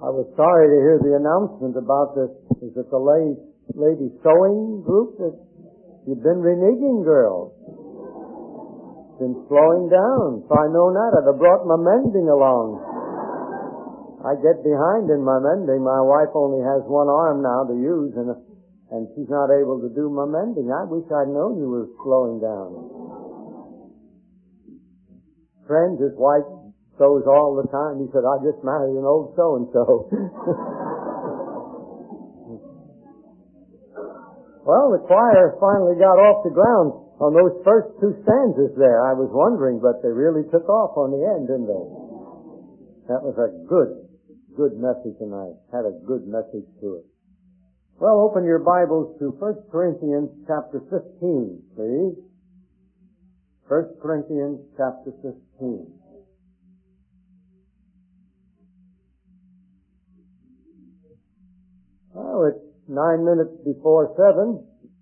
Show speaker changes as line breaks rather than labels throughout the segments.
I was sorry to hear the announcement about this. Is it the lady sewing group that you've been reneging, girls? Been slowing down. If I known that, I'd have brought my mending along. I get behind in my mending. My wife only has one arm now to use, and she's not able to do my mending. I wish I'd known you were slowing down. Friend, his wife sews all the time. He said, I just married an old so-and-so. Well, the choir finally got off the ground on those first two stanzas there. I was wondering, but they really took off on the end, didn't they? That was a good message tonight. Had a good message to it. Well, open your Bibles to 1 Corinthians chapter 15, please. 1 Corinthians chapter 15. Well, it's 9 minutes before 7.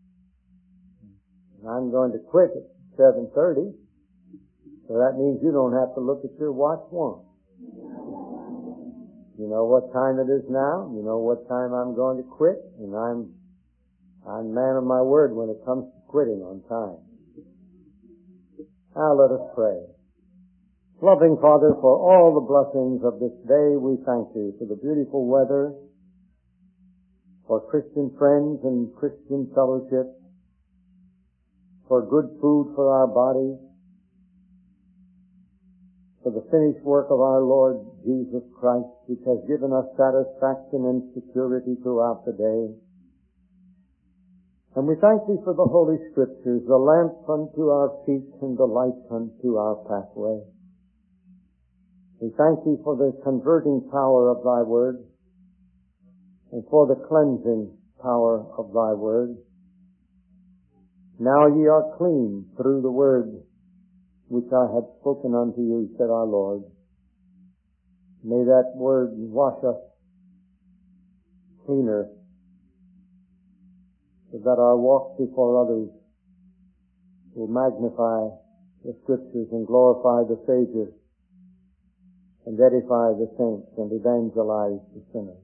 I'm going to quit at 7:30. So that means you don't have to look at your watch once. You know what time it is now. You know what time I'm going to quit. And I'm man of my word when it comes to quitting on time. Now let us pray. Loving Father, for all the blessings of this day, we thank Thee for the beautiful weather, for Christian friends and Christian fellowship, for good food for our bodies, for the finished work of our Lord Jesus Christ, which has given us satisfaction and security throughout the day. And we thank Thee for the Holy Scriptures, the lamp unto our feet and the light unto our pathway. We thank Thee for the converting power of Thy Word, and for the cleansing power of Thy Word. Now ye are clean through the Word which I have spoken unto you, said our Lord. May that Word wash us cleaner, so that our walk before others will magnify the Scriptures and glorify the Savior and edify the saints and evangelize the sinners.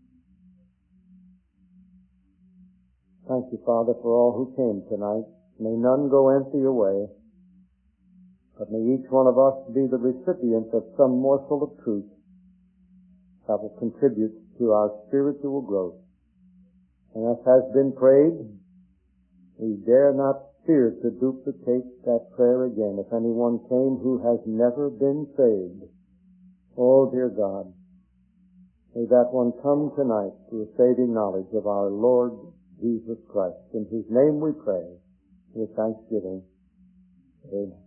Thank you, Father, for all who came tonight. May none go empty away, but may each one of us be the recipient of some morsel of truth that will contribute to our spiritual growth. And as has been prayed, we dare not fear to duplicate that prayer again. If anyone came who has never been saved, oh dear God, may that one come tonight to a saving knowledge of our Lord Jesus Christ, in whose name we pray with thanksgiving. Amen.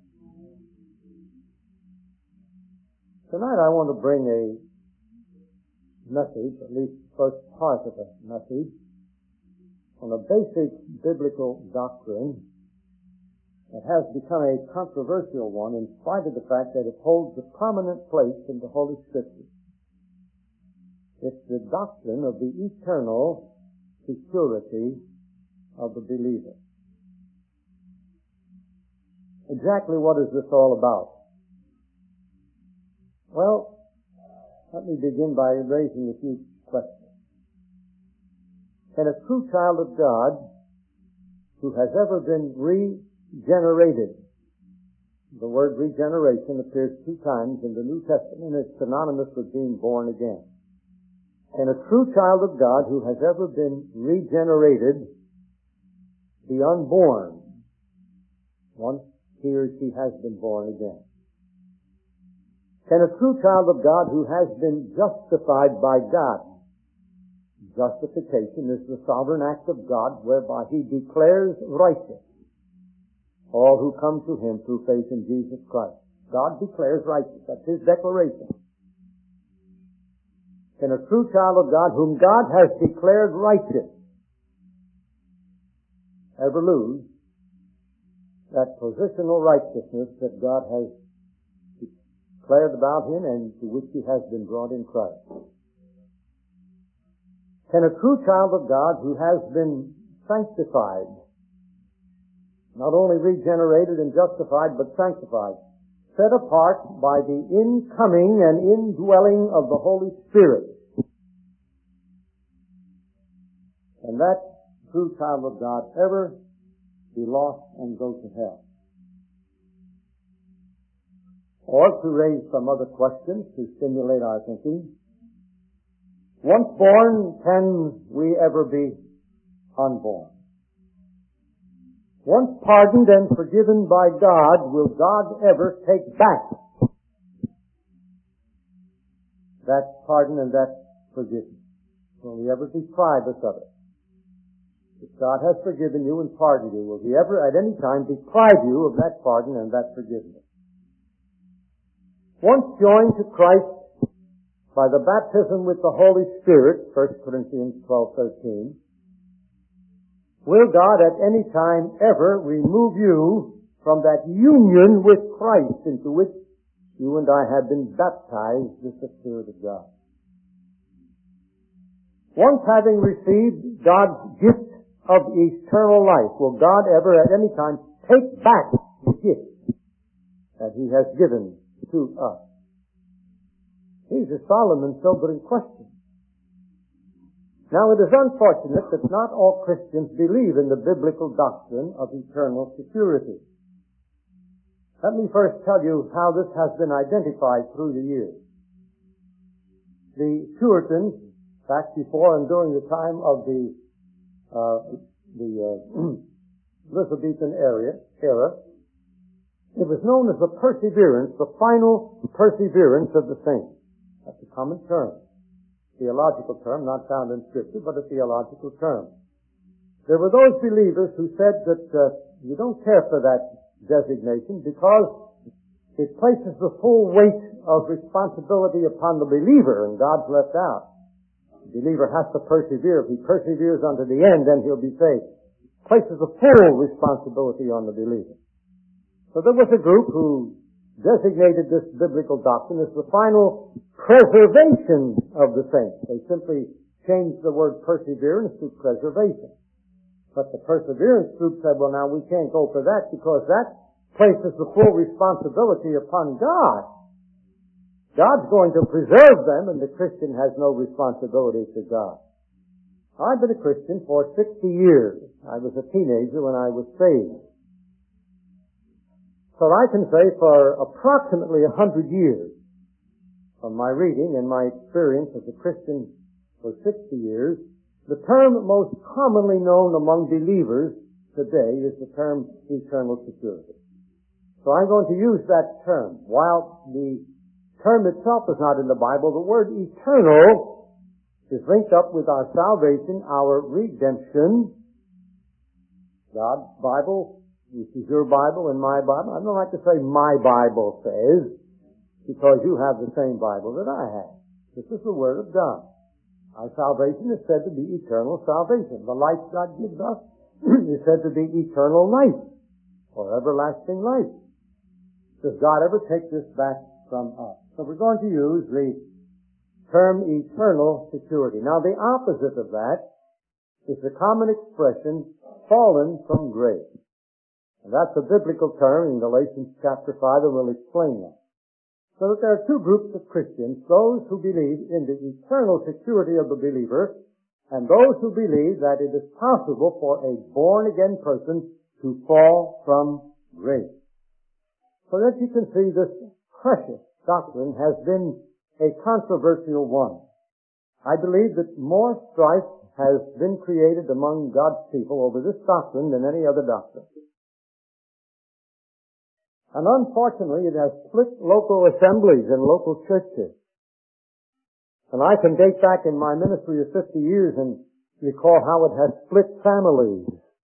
Tonight I want to bring a message, at least the first part of a message, on a basic biblical doctrine that has become a controversial one in spite of the fact that it holds a prominent place in the Holy Scriptures. It's the doctrine of the eternal security of the believer. Exactly what is this all about? Well, let me begin by raising a few questions. Can a true child of God who has ever been regenerated, the word regeneration appears 2 times in the New Testament, and it's synonymous with being born again. Can a true child of God who has ever been regenerated be unborn once he or she has been born again? Can a true child of God who has been justified by God? Justification is the sovereign act of God whereby He declares righteous all who come to Him through faith in Jesus Christ. God declares righteous. That's His declaration. Can a true child of God whom God has declared righteous ever lose that positional righteousness that God has declared about him and to which he has been brought in Christ? Can a true child of God who has been sanctified, not only regenerated and justified, but sanctified, set apart by the incoming and indwelling of the Holy Spirit, can that true child of God ever be lost and go to hell? Or to raise some other questions to stimulate our thinking, once born, can we ever be unborn? Once pardoned and forgiven by God, will God ever take back that pardon and that forgiveness? Will he ever deprive us of it? If God has forgiven you and pardoned you, will he ever at any time deprive you of that pardon and that forgiveness? Once joined to Christ by the baptism with the Holy Spirit, 1 Corinthians 12:13, will God at any time ever remove you from that union with Christ into which you and I have been baptized with the Spirit of God? Once having received God's gift of eternal life, will God ever at any time take back the gift that he has given to us? These are solemn and sobering questions. Now, it is unfortunate that not all Christians believe in the biblical doctrine of eternal security. Let me first tell you how this has been identified through the years. The Puritans, back before and during the time of the Elizabethan era, it was known as the perseverance, the final perseverance of the saints. That's a common term, theological term, not found in Scripture, but a theological term. There were those believers who said that you don't care for that designation because it places the full weight of responsibility upon the believer, and God's left out. The believer has to persevere. If he perseveres unto the end, then he'll be saved. It places the full responsibility on the believer. So there was a group who designated this biblical doctrine as the final preservation of the saints. They simply changed the word perseverance to preservation. But the perseverance group said, well, now we can't go for that because that places the full responsibility upon God. God's going to preserve them, and the Christian has no responsibility to God. I've been a Christian for 60 years. I was a teenager when I was saved. So I can say for approximately 100 years, from my reading and my experience as a Christian for 60 years, the term most commonly known among believers today is the term eternal security. So I'm going to use that term. While the term itself is not in the Bible, the word eternal is linked up with our salvation, our redemption. God's Bible, this is your Bible and my Bible. I don't like to say my Bible says, because you have the same Bible that I have. This is the Word of God. Our salvation is said to be eternal salvation. The life God gives us is said to be eternal life, or everlasting life. Does God ever take this back from us? So we're going to use the term eternal security. Now, the opposite of that is the common expression, fallen from grace. And that's a biblical term in Galatians chapter 5, and we'll explain that. So that there are two groups of Christians, those who believe in the eternal security of the believer, and those who believe that it is possible for a born-again person to fall from grace. So that you can see this precious doctrine has been a controversial one. I believe that more strife has been created among God's people over this doctrine than any other doctrine. And unfortunately, it has split local assemblies and local churches. And I can date back in my ministry of 50 years and recall how it has split families.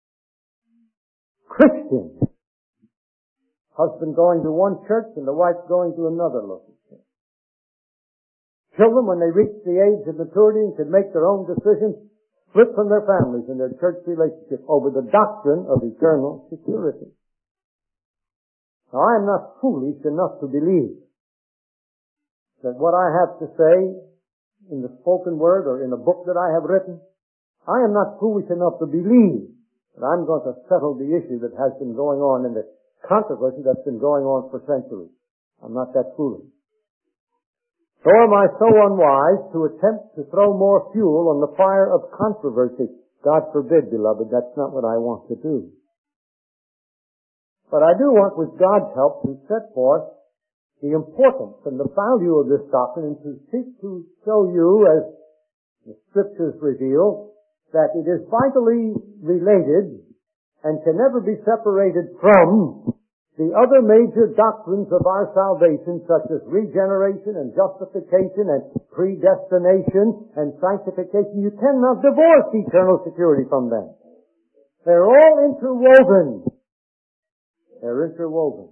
Christians. Husband going to one church and the wife going to another local church. Children, when they reach the age of maturity and can make their own decisions, split from their families and their church relationship over the doctrine of eternal security. Now, I am not foolish enough to believe that what I have to say in the spoken word or in a book that I have written, I am not foolish enough to believe that I'm going to settle the issue that has been going on in the controversy that's been going on for centuries. I'm not that foolish. Nor am I so unwise to attempt to throw more fuel on the fire of controversy. God forbid, beloved, that's not what I want to do. But I do want, with God's help, to set forth the importance and the value of this doctrine and to seek to show you, as the Scriptures reveal, that it is vitally related and can never be separated from the other major doctrines of our salvation, such as regeneration and justification and predestination and sanctification. You cannot divorce eternal security from them. They're all interwoven. They're interwoven.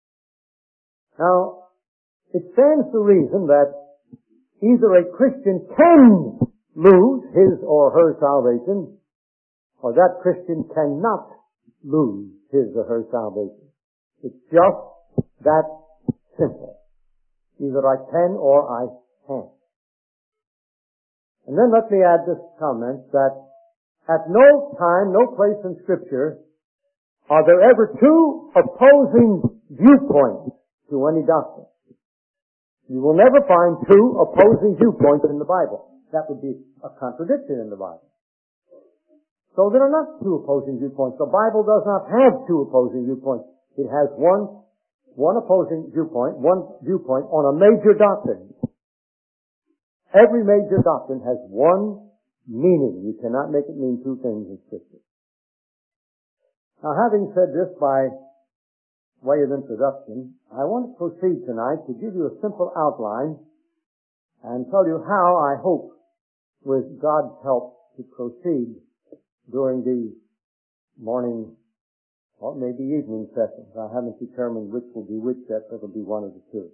Now, it stands to reason that either a Christian can lose his or her salvation, or that Christian cannot lose his or her salvation. It's just that simple. Either I can or I can't. And then let me add this comment that at no time, no place in Scripture are there ever two opposing viewpoints to any doctrine. You will never find two opposing viewpoints in the Bible. That would be a contradiction in the Bible. So there are not two opposing viewpoints. The Bible does not have two opposing viewpoints. It has one opposing viewpoint, one viewpoint on a major doctrine. Every major doctrine has one meaning. You cannot make it mean two things in Scripture. Now, having said this by way of introduction, I want to proceed tonight to give you a simple outline and tell you how I hope, with God's help, to proceed during the morning or maybe evening sessions. I haven't determined which will be which yet, but it'll be one of the two.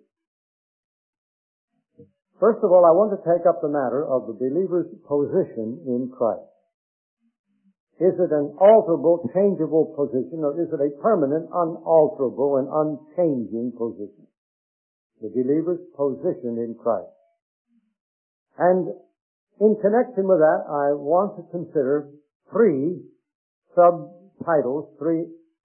First of all, I want to take up the matter of the believer's position in Christ. Is it an alterable, changeable position, or is it a permanent, unalterable, and unchanging position? The believer's position in Christ. And in connection with that, I want to consider three subtitles, three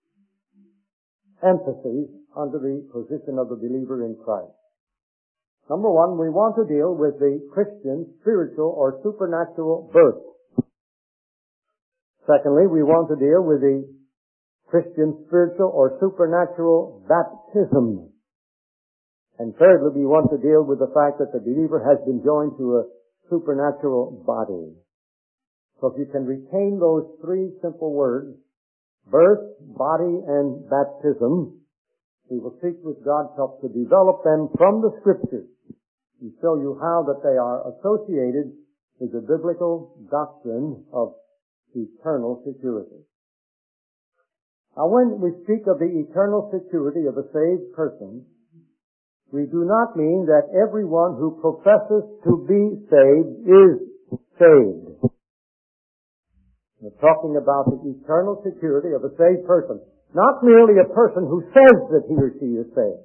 emphases under the position of the believer in Christ. Number one, we want to deal with the Christian spiritual or supernatural birth. Secondly, we want to deal with the Christian spiritual or supernatural baptism. And thirdly, we want to deal with the fact that the believer has been joined to a supernatural body. So if you can retain those three simple words, birth, body, and baptism, we will seek with God's help to develop them from the Scriptures and show you how that they are associated with the biblical doctrine of eternal security. Now, when we speak of the eternal security of a saved person, we do not mean that everyone who professes to be saved is saved. We're talking about the eternal security of a saved person, not merely a person who says that he or she is saved.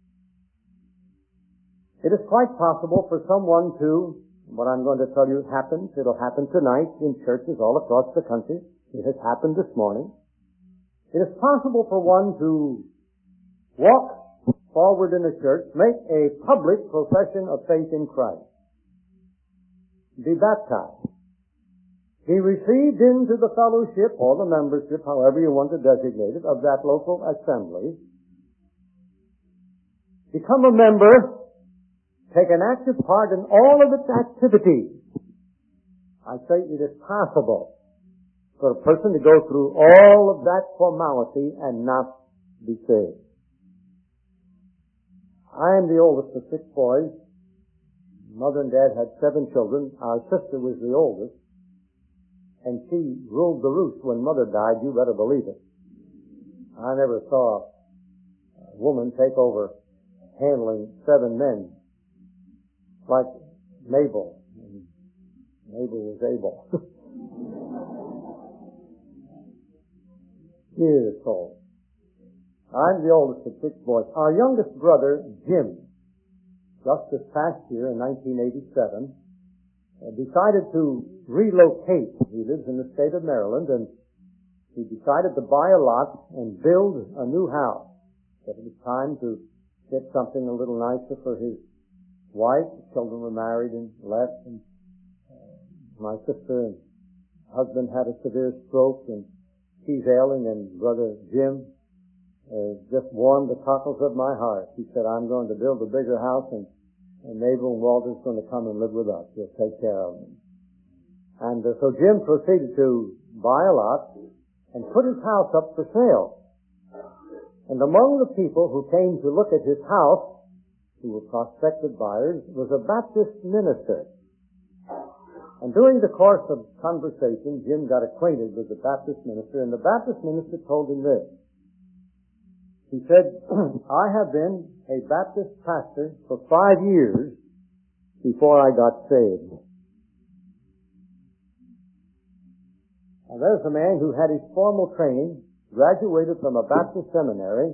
It is quite possible for someone to, what I'm going to tell you happens, it'll happen tonight in churches all across the country. It has happened this morning. It is possible for one to walk forward in a church, make a public profession of faith in Christ, be baptized, be received into the fellowship or the membership, however you want to designate it, of that local assembly, become a member, take an active part in all of its activities. I say it is possible for a person to go through all of that formality and not be saved. I am the oldest of 6 boys. Mother and Dad had 7 children. Our sister was the oldest, and she ruled the roost when Mother died. You better believe it. I never saw a woman take over handling 7 men like Mabel. Mabel was able. Dear soul. I'm the oldest of 6 boys. Our youngest brother, Jim, just this past year in 1987, decided to relocate. He lives in the state of Maryland, and he decided to buy a lot and build a new house. That it was time to get something a little nicer for his wife. The children were married and left, and my sister and husband had a severe stroke and she's ailing, and Brother Jim just warmed the cockles of my heart. He said, I'm going to build a bigger house, and Mabel and Walter's going to come and live with us. We'll take care of them. And so Jim proceeded to buy a lot and put his house up for sale. And among the people who came to look at his house, who were prospective buyers, was a Baptist minister. And during the course of conversation, Jim got acquainted with the Baptist minister, and the Baptist minister told him this. He said, I have been a Baptist pastor for 5 years before I got saved. And there's a man who had his formal training, graduated from a Baptist seminary,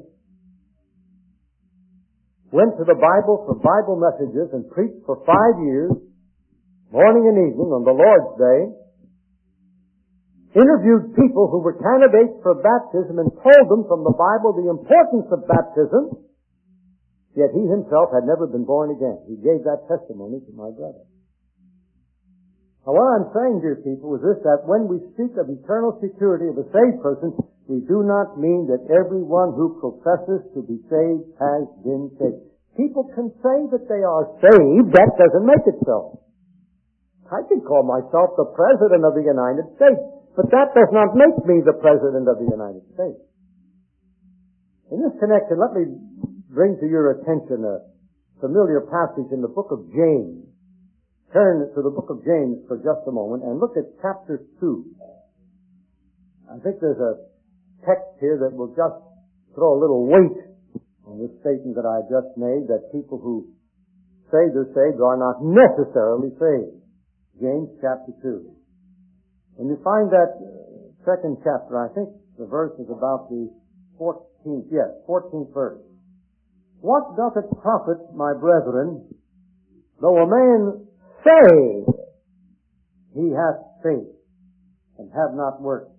went to the Bible for Bible messages and preached for 5 years, morning and evening on the Lord's Day, interviewed people who were candidates for baptism and told them from the Bible the importance of baptism, yet he himself had never been born again. He gave that testimony to my brother. Now what I'm saying, dear people, is this, that when we speak of eternal security of a saved person, we do not mean that everyone who professes to be saved has been saved. People can say that they are saved, that doesn't make it so. I can call myself the President of the United States, but that does not make me the President of the United States. In this connection, let me bring to your attention a familiar passage in the book of James. Turn to the book of James for just a moment and look at chapter 2. I think there's a text here that will just throw a little weight on this statement that I just made, that people who say they're saved are not necessarily saved. James chapter 2. When you find that second chapter, I think the verse is about the 14th verse. What doth it profit, my brethren, though a man say he hath faith and have not works?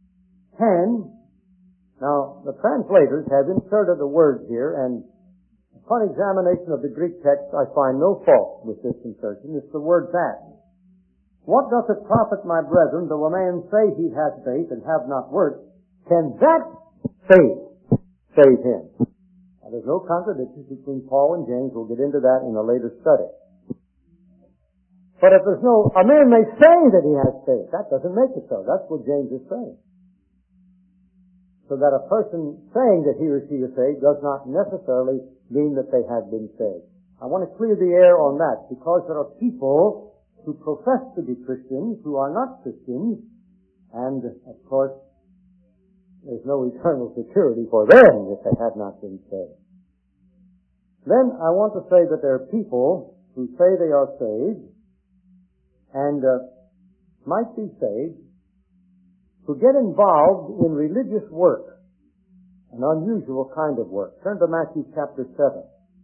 Now, the translators have inserted a word here, and upon examination of the Greek text, I find no fault with this insertion. It's the word that. What doth it profit, my brethren, though a man say he hath faith and have not works? Can that faith save him? Now, there's no contradiction between Paul and James. We'll get into that in a later study. But if there's a man may say that he has faith. That doesn't make it so. That's what James is saying. So that a person saying that he or she is saved does not necessarily mean that they have been saved. I want to clear the air on that, because there are people who profess to be Christians who are not Christians, and of course there's no eternal security for them if they have not been saved. Then I want to say that there are people who say they are saved and might be saved, who get involved in religious work, an unusual kind of work. Turn to Matthew chapter 7.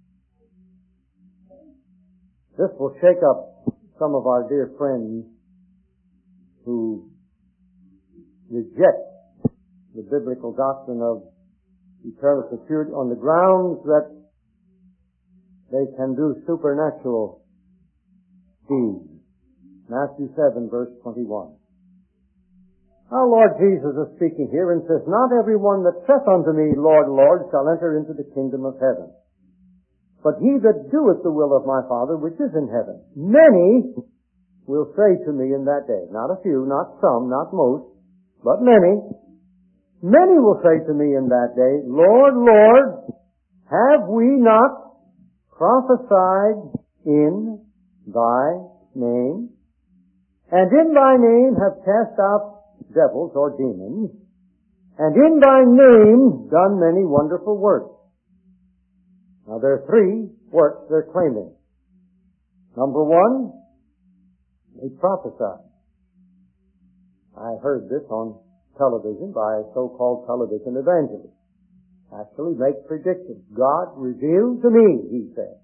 This will shake up some of our dear friends who reject the biblical doctrine of eternal security on the grounds that they can do supernatural deeds. Matthew 7, verse 21. Our Lord Jesus is speaking here and says, Not every one that saith unto me, Lord, Lord, shall enter into the kingdom of heaven, but he that doeth the will of my Father which is in heaven. Many will say to me in that day, not a few, not some, not most, but many. Many will say to me in that day, Lord, Lord, have we not prophesied in thy name? And in thy name have cast out devils or demons, and in thy name done many wonderful works. Now there are 3 works they're claiming. Number 1, they prophesy. I heard this on television by a so-called television evangelist. Actually make predictions. God revealed to me, he said.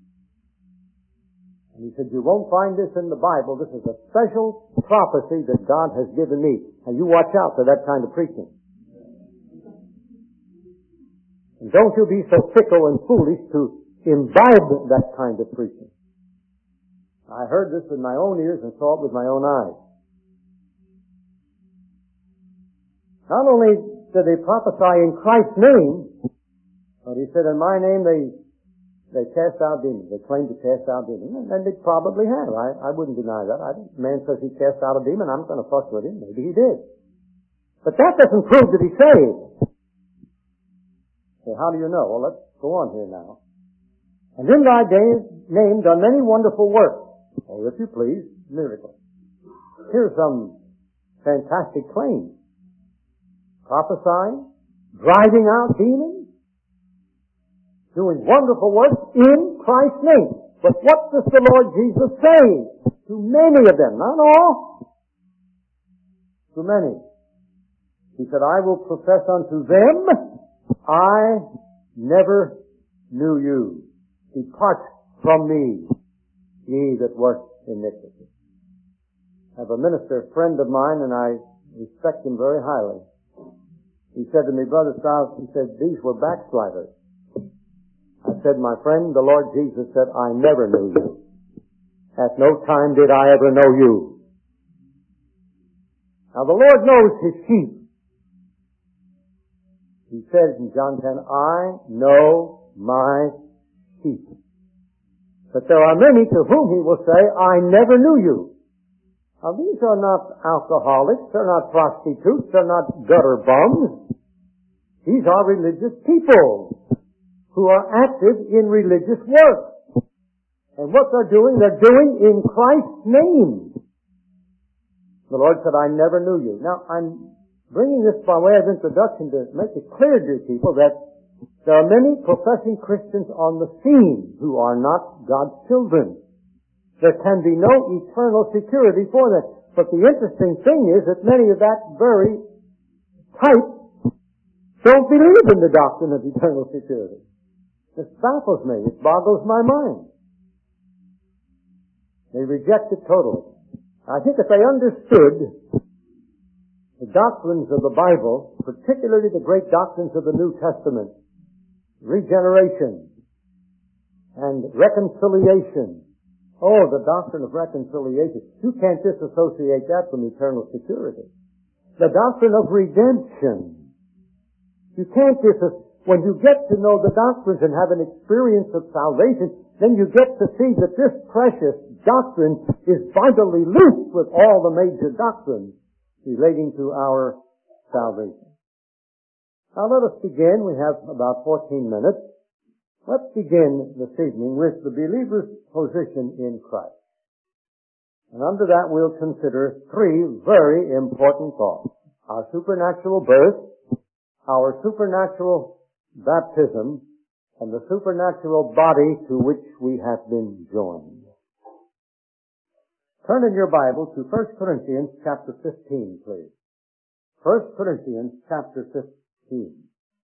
And he said, you won't find this in the Bible. This is a special prophecy that God has given me. And you watch out for that kind of preaching. And don't you be so fickle and foolish to imbibe that kind of preaching. I heard this with my own ears and saw it with my own eyes. Not only did they prophesy in Christ's name, but he said, in my name they cast out demons. They claimed to cast out demons. And they probably have. I wouldn't deny that. Man says he cast out a demon, I'm going to fuss with him. Maybe he did. But that doesn't prove that he's saved. So how do you know? Well, let's go on here now. And in thy name done many wonderful works, or if you please, miracles. Here's some fantastic claims. Prophesying, driving out demons, doing wonderful works in Christ's name. But what does the Lord Jesus say to many of them? Not all. To many. He said, I will profess unto them, I never knew you. Depart from me, ye that work iniquity. I have a minister friend of mine, and I respect him very highly. He said to me, Brother Strauss, he said, these were backsliders. I said, my friend, the Lord Jesus said, I never knew you. At no time did I ever know you. Now the Lord knows His sheep. He says in John 10, I know my sheep. But there are many to whom He will say, I never knew you. Now these are not alcoholics, they're not prostitutes, they're not gutter bums. These are religious people who are active in religious work. And what they're doing in Christ's name. The Lord said, I never knew you. Now I'm bringing this by way of introduction to make it clear to people that there are many professing Christians on the scene who are not God's children. There can be no eternal security for them. But the interesting thing is that many of that very type don't believe in the doctrine of eternal security. This baffles me. It boggles my mind. They reject it totally. I think if they understood the doctrines of the Bible, particularly the great doctrines of the New Testament, regeneration and reconciliation. Oh, the doctrine of reconciliation. You can't disassociate that from eternal security. The doctrine of redemption. You can't when you get to know the doctrines and have an experience of salvation, then you get to see that this precious doctrine is vitally linked with all the major doctrines relating to our salvation. Now let us begin. We have about 14 minutes. Let's begin this evening with the believer's position in Christ. And under that we'll consider three very important thoughts. Our supernatural birth, our supernatural baptism, and the supernatural body to which we have been joined. Turn in your Bible to 1 Corinthians chapter 15, please. 1 Corinthians chapter 15.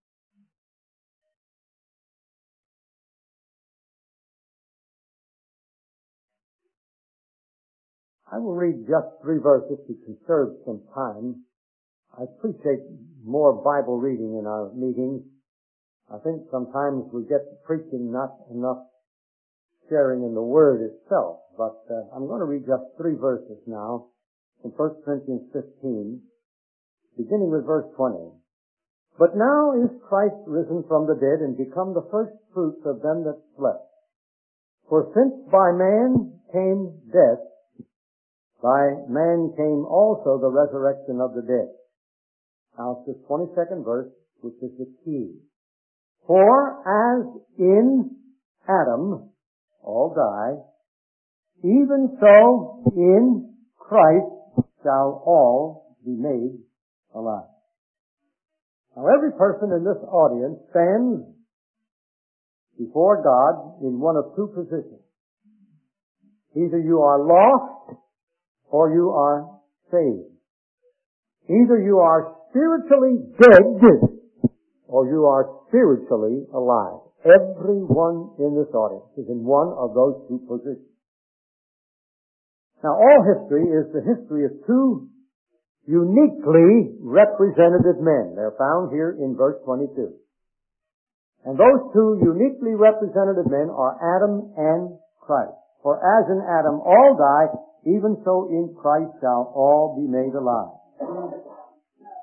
I will read just 3 verses to conserve some time. I appreciate more Bible reading in our meetings. I think sometimes we get to preaching not enough sharing in the Word itself. But I'm going to read just 3 verses now from 1 Corinthians 15, beginning with verse 20. But now is Christ risen from the dead and become the first fruits of them that slept. For since by man came death, by man came also the resurrection of the dead. Now it's this 22nd verse, which is the key. For as in Adam all die, even so in Christ shall all be made alive. Now every person in this audience stands before God in one of 2 positions. Either you are lost or you are saved. Either you are spiritually dead or you are spiritually alive. Everyone in this audience is in one of those 2 positions. Now all history is the history of 2 uniquely representative men. They're found here in verse 22. And those 2 uniquely representative men are Adam and Christ. For as in Adam all die, even so in Christ shall all be made alive.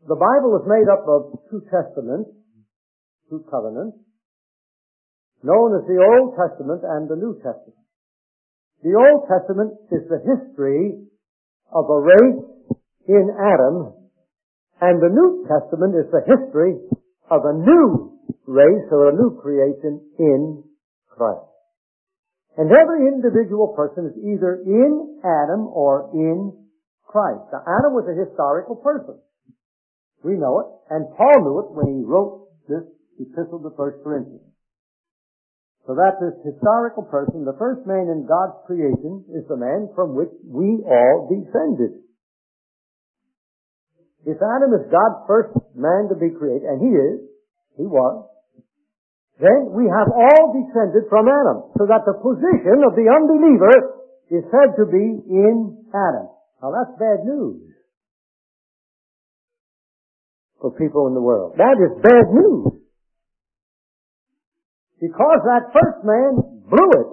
The Bible is made up of two testaments, two covenants, known as the Old Testament and the New Testament. The Old Testament is the history of a race in Adam, and the New Testament is the history of a new race or a new creation in Christ. And every individual person is either in Adam or in Christ. Now, Adam was a historical person. We know it, and Paul knew it when he wrote this epistle to 1 Corinthians. So that this historical person, the first man in God's creation, is the man from which we all descended. If Adam is God's first man to be created, and he was, then we have all descended from Adam, so that the position of the unbeliever is said to be in Adam. Now that's bad news for people in the world. That is bad news. Because that first man blew it.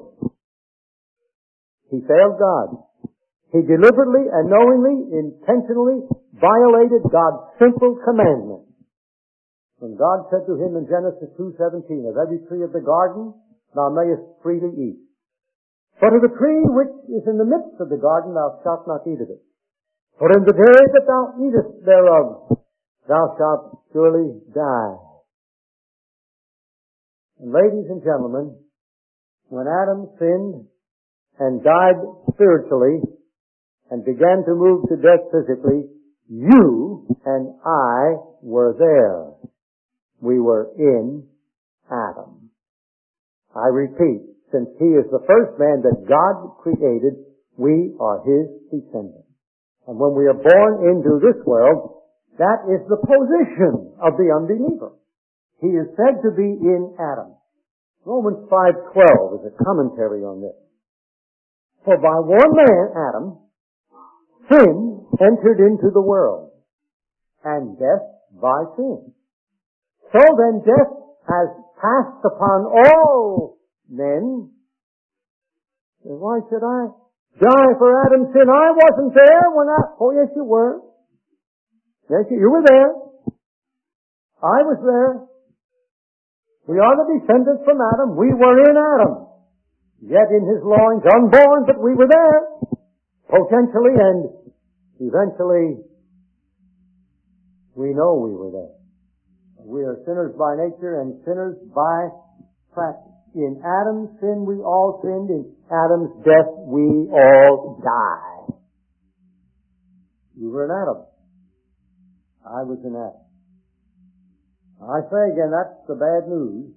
He failed God. He deliberately and knowingly, intentionally violated God's simple commandment. When God said to him in Genesis 2:17, "Of every tree of the garden thou mayest freely eat. But of the tree which is in the midst of the garden thou shalt not eat of it. For in the day that thou eatest thereof, thou shalt surely die." And ladies and gentlemen, when Adam sinned and died spiritually and began to move to death physically, you and I were there. We were in Adam. I repeat, since he is the first man that God created, we are his descendants. And when we are born into this world, that is the position of the unbeliever. He is said to be in Adam. Romans 5:12 is a commentary on this. For by one man, Adam, sin entered into the world, and death by sin. So then death has passed upon all men. And why should I die for Adam's sin? I wasn't there when oh yes you were. Yes, you were there. I was there. We are the descendants from Adam. We were in Adam. Yet in his loins, unborn, but we were there. Potentially and eventually, we know we were there. We are sinners by nature and sinners by practice. In Adam's sin we all sinned. In Adam's death we all die. You were in Adam. I was in Adam. I say again, that's the bad news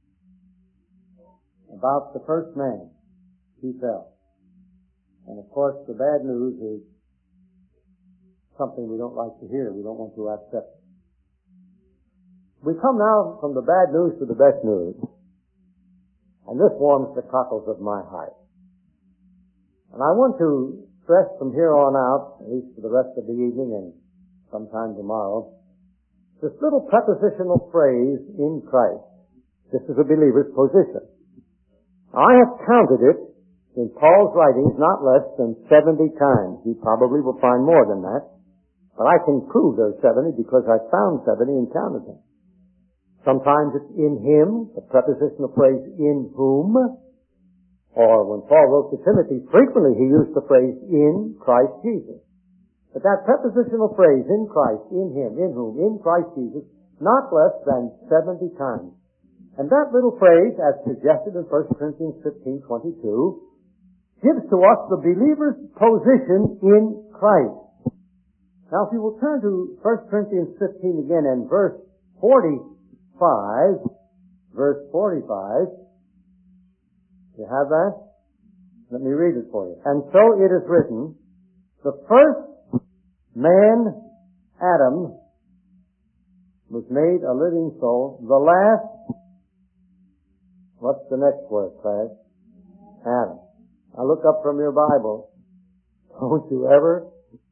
about the first man. He fell. And of course the bad news is something we don't like to hear. We don't want to accept it. We come now from the bad news to the best news. And this warms the cockles of my heart. And I want to stress from here on out, at least for the rest of the evening and sometime tomorrow, this little prepositional phrase, in Christ. This is a believer's position. I have counted it in Paul's writings not less than 70 times. You probably will find more than that. But I can prove those 70 because I found 70 and counted them. Sometimes it's in him, the prepositional phrase in whom, or when Paul wrote to Timothy, frequently he used the phrase in Christ Jesus. But that prepositional phrase, in Christ, in him, in whom, in Christ Jesus, not less than 70 times. And that little phrase, as suggested in 1 Corinthians 15:22, gives to us the believer's position in Christ. Now if you will turn to 1 Corinthians 15 again and verse 45, you have that? Let me read it for you. And so it is written, the first man, Adam, was made a living soul. The last, what's the next word, class? Adam. Now look up from your Bible. Don't you ever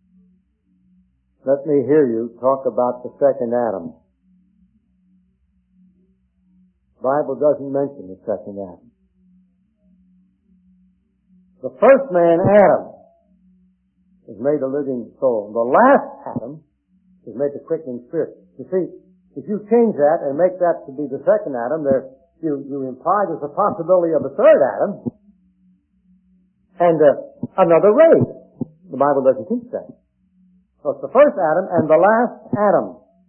let me hear you talk about the second Adam. The Bible doesn't mention the second Adam. The first man, Adam, is made a living soul. The last Adam to make a quickening spirit. You see, if you change that and make that to be the second Adam, you imply there's a possibility of a third Adam and another race. The Bible doesn't teach that. So it's the first Adam and the last Adam.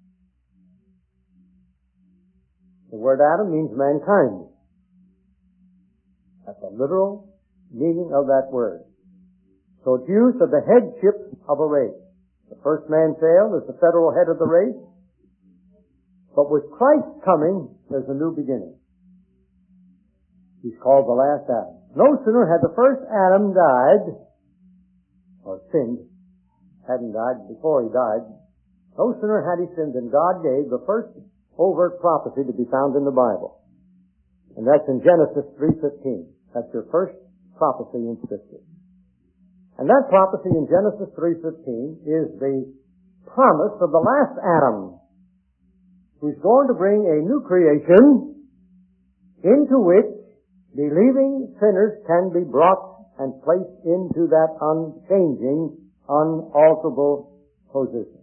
The word Adam means mankind. That's the literal meaning of that word. So it's used of the headship of a race. The first man failed as the federal head of the race. But with Christ's coming, there's a new beginning. He's called the last Adam. No sooner had the first Adam died, or sinned, hadn't died before he died, no sooner had he sinned than God gave the first overt prophecy to be found in the Bible. And that's in Genesis 3:15. That's your first prophecy in Scripture. And that prophecy in Genesis 3:15 is the promise of the last Adam, who's going to bring a new creation into which believing sinners can be brought and placed into that unchanging, unalterable position.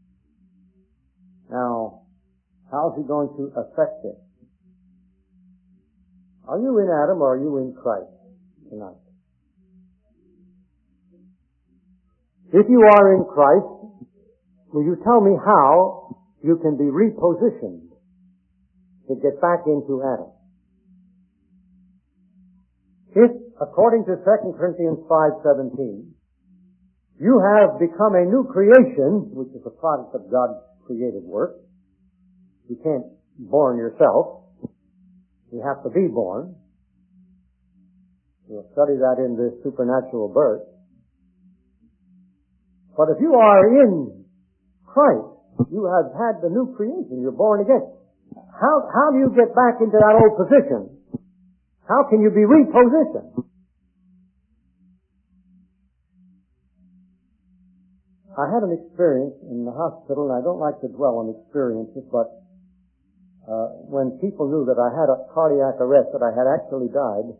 Now, how's he going to affect it? Are you in Adam or are you in Christ tonight? If you are in Christ, will you tell me how you can be repositioned to get back into Adam? If, according to 2 Corinthians 5:17, you have become a new creation, which is a product of God's created work, you can't born yourself. You have to be born. We'll study that in this supernatural birth. But if you are in Christ, you have had the new creation. You're born again. How do you get back into that old position? How can you be repositioned? I had an experience in the hospital, and I don't like to dwell on experiences, but when people knew that I had a cardiac arrest, that I had actually died,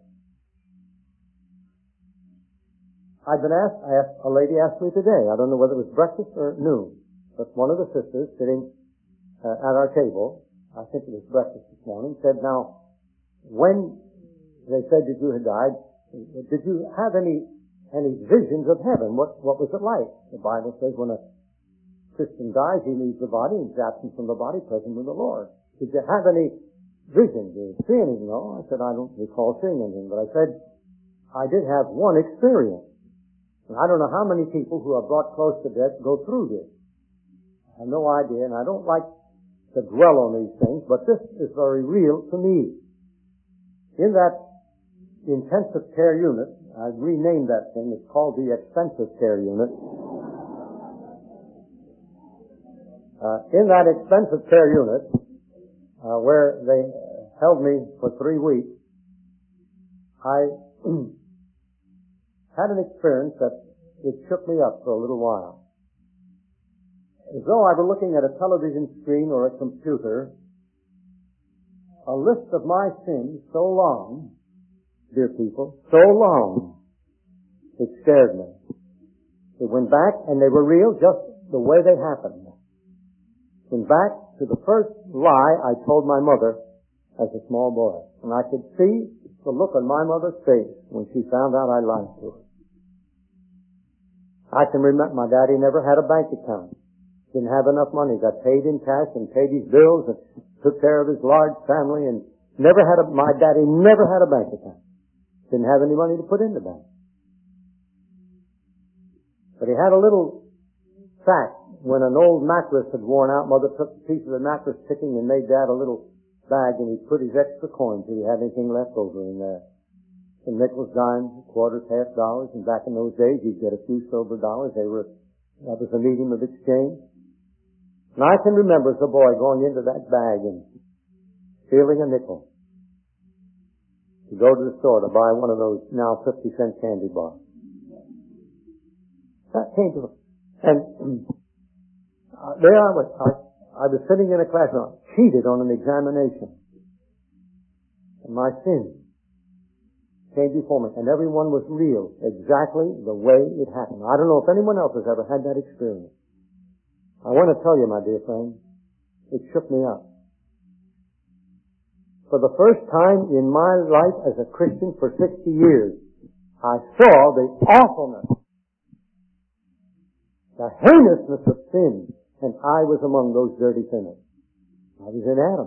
a lady asked me today, I don't know whether it was breakfast or noon, but one of the sisters sitting at our table, I think it was breakfast this morning, said, now, when they said that you had died, did you have any visions of heaven? What was it like? The Bible says when a Christian dies, he leaves the body, and is absent from the body, present with the Lord. Did you have any visions? Did you see anything? No. I said, I don't recall seeing anything. But I said, I did have one experience. And I don't know how many people who are brought close to death go through this. I have no idea, and I don't like to dwell on these things, but this is very real to me. In that intensive care unit, I've renamed that thing, it's called the expensive care unit. In that expensive care unit, where they held me for 3 weeks, I had an experience that it shook me up for a little while. As though I were looking at a television screen or a computer, a list of my sins so long, dear people, so long, it scared me. It went back and they were real just the way they happened. Went back to the first lie I told my mother as a small boy. And I could see the look on my mother's face when she found out I lied to her. I can remember my daddy never had a bank account. Didn't have enough money. Got paid in cash and paid his bills and took care of his large family and my daddy never had a bank account. Didn't have any money to put in the bank. But he had a little fact. When an old mattress had worn out, Mother took a piece of the mattress ticking and made Dad a little bag, and he put his extra coins if he had anything left over in there. Some nickels, dimes, quarters, half dollars, and back in those days you'd get a few silver dollars. That was a medium of exchange. And I can remember as a boy going into that bag and stealing a nickel to go to the store to buy one of those now 50-cent candy bars. That came to me. And there I was. I was sitting in a classroom, cheated on an examination. And my sins came before me, and everyone was real, exactly the way it happened. I don't know if anyone else has ever had that experience. I want to tell you, my dear friend, it shook me up. For the first time in my life as a Christian for 60 years, I saw the awfulness, the heinousness of sin, and I was among those dirty sinners. I was in Adam.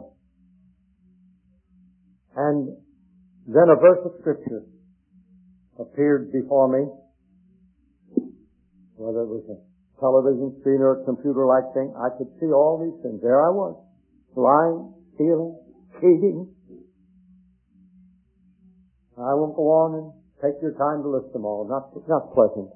And then a verse of Scripture appeared before me, whether it was a television screen or a computer-like thing. I could see all these things. There I was, lying, stealing, cheating. I won't go on and take your time to list them all. Not pleasant.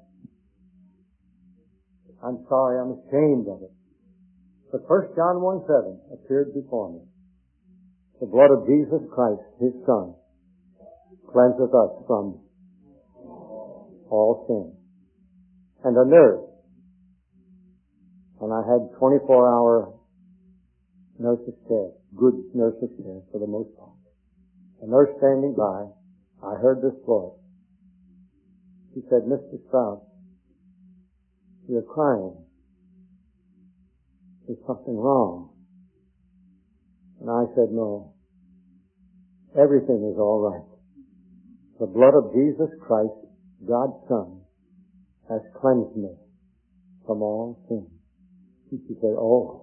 I'm sorry. I'm ashamed of it. But 1 John 1:7 appeared before me. The blood of Jesus Christ, His Son, cleanseth us from all sin. And a nurse, and I had 24-hour nurse's care, good nurse's care for the most part. A nurse standing by, I heard this voice. She said, "Mr. Strauss, you're crying. There's something wrong." And I said, "No. Everything is all right. The blood of Jesus Christ, God's Son, has cleansed me from all sin." And she said, "Oh,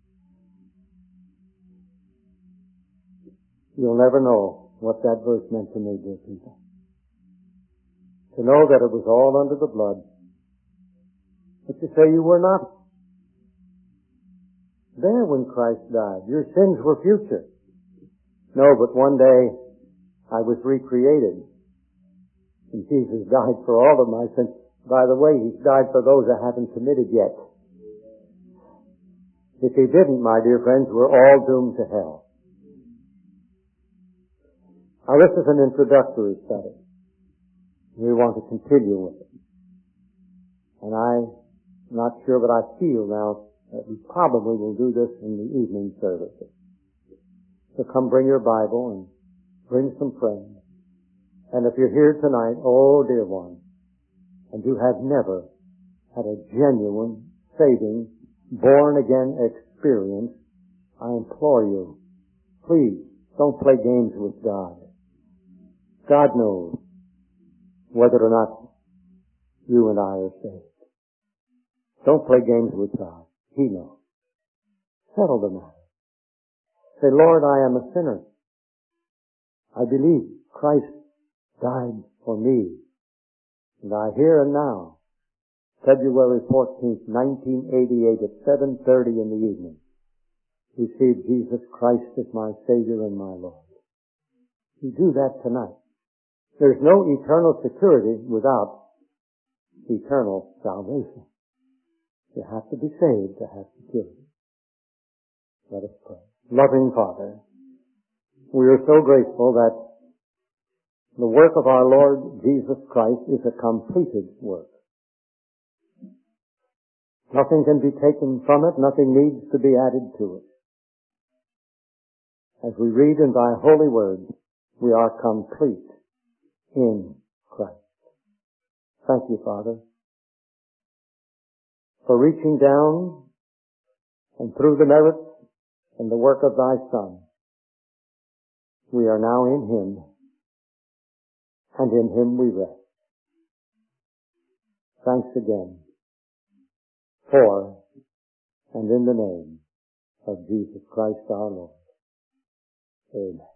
you'll never know what that verse meant to me, dear people. To know that it was all under the blood. But you say you were not there when Christ died. Your sins were future." No, but one day I was recreated. And Jesus died for all of my sins. By the way, He's died for those I haven't committed yet. If He didn't, my dear friends, we're all doomed to hell. Now, this is an introductory study. We want to continue with it. And I'm not sure, but I feel now that we probably will do this in the evening services. So come bring your Bible and bring some friends. And if you're here tonight, oh dear one, and you have never had a genuine, saving, born-again experience, I implore you, please don't play games with God. God knows whether or not you and I are saved. Don't play games with God. He knows. Settle the matter. Say, "Lord, I am a sinner. I believe Christ died for me. And I here and now, February 14th, 1988 at 7:30 in the evening, receive Jesus Christ as my Savior and my Lord." You do that tonight. There's no eternal security without eternal salvation. You have to be saved to have security. Let us pray. Loving Father, we are so grateful that the work of our Lord Jesus Christ is a completed work. Nothing can be taken from it. Nothing needs to be added to it. As we read in Thy holy word, we are complete in Christ. Thank you, Father, for reaching down and through the merits and the work of Thy Son, we are now in Him, and in Him we rest. Thanks again for and in the name of Jesus Christ our Lord. Amen.